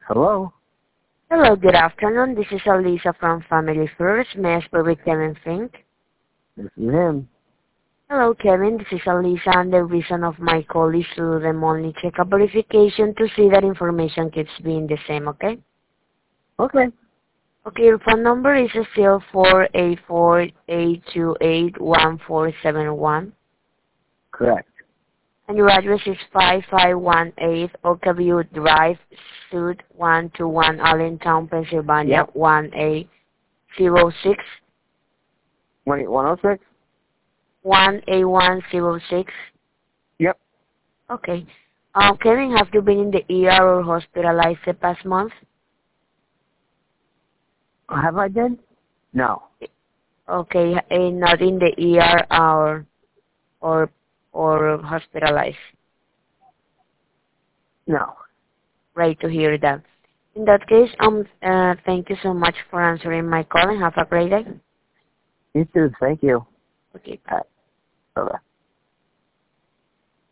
Hello? Hello, good afternoon. This is Alisa from Family First. May I speak with Kevin Fink? This is him. Hello, Kevin. This is Alisa, and the reason of my call is to do the monthly checkup verification to see that information keeps being the same, okay? Okay. Okay, your phone number is still 484-828-1471. Correct. And your address is 5518 Oakview Drive, Suite 121, Allentown, Pennsylvania, Yep. 1A06. Wait, 106? 1A106. Yep. Okay. Kevin, have you been in the ER or hospitalized the past month? Have I been? No. Okay, not in the ER or hospitalized. No. Right to hear that. In that case, thank you so much for answering my call and have a great day. You too. Thank you. Okay. Bye-bye.